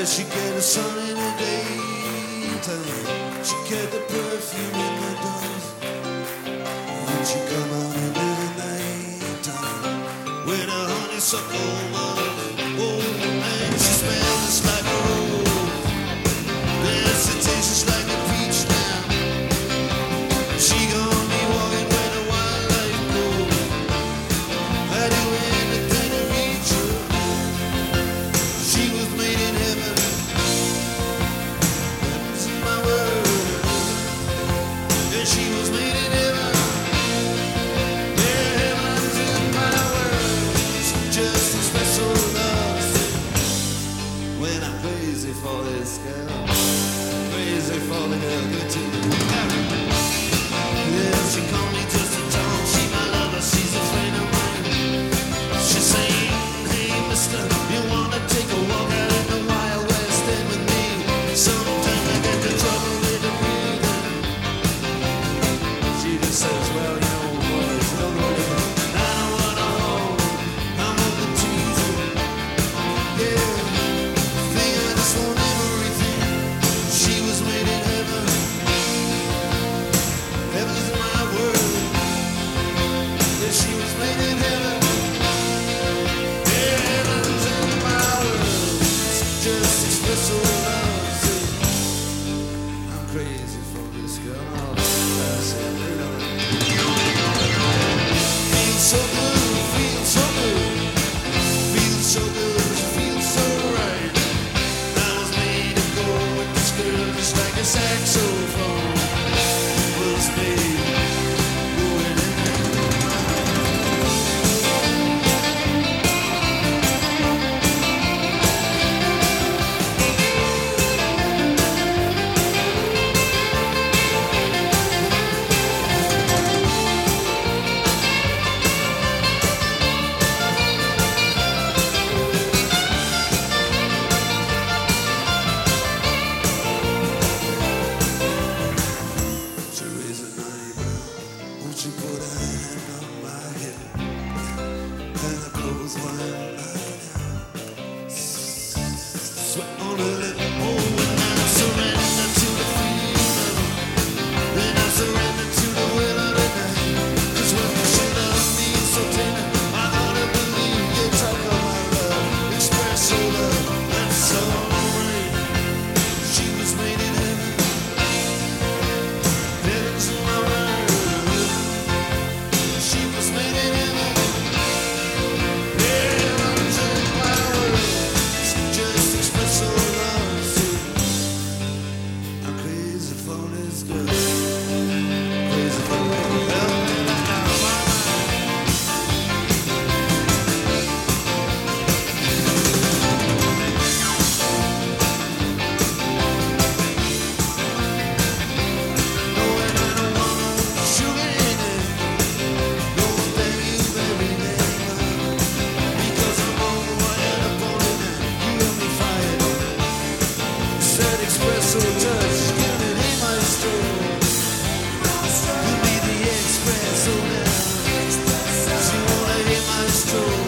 She get the sun in the daytime. She get the perfume in the dusk. When she come out in the nighttime with a honeysuckle buzz. Oh, and she smells just like a rose. Yes, it tastes just like a peach now. She gonna be walking where the wildlife goes. I do anything to reach her. She was made in heaven. Heaven's in my world. Yeah, she was made in heaven. Yeah, heaven's in my world. She just special love. When I'm crazy for this girl, crazy for the girl good to me. Yeah, she called me just to talk. She my lover, she's a friend of mine. She saying, hey mister, you wanna take a walk out in the Wild West End with me? Sometimes I get in trouble with the breathing. She just says, well, you know, boys, don't worry about it. I don't wanna hold, I'm over teasing. Yeah, think I just want everything. She was made in heaven. Heaven's in my world. Yeah, she was made in heaven. Yeah, heaven's in my world. Just express all love. See, I'm crazy for this girl. That's it. Feels so good, feels so good. Feels so good, feels so right. I was made to go with this girl just like a saxophone was made. Going in. Teresa Neighbor, won't you put a hand on my hip and the clothes while I sweat on her lip. Oh, when I surrender to the feeling, then I surrender to the will of the night. 'Cause when you say love me so tender, I gotta believe you talk of my love, express your love, that's so right. She was made in heaven. Heaven's in my world. She was made in heaven. Heaven's in my world. Just express your love. See, I'm crazy for this girl. Crazy for her. Help me now, mama. Knowing I don't wanna sugar in it. Gonna thank you every day, mama. Because I'm wired up on it and you got me fired on it. Said espresso touch, give it a maestro. You be the espresso now. She wanna hit maestro.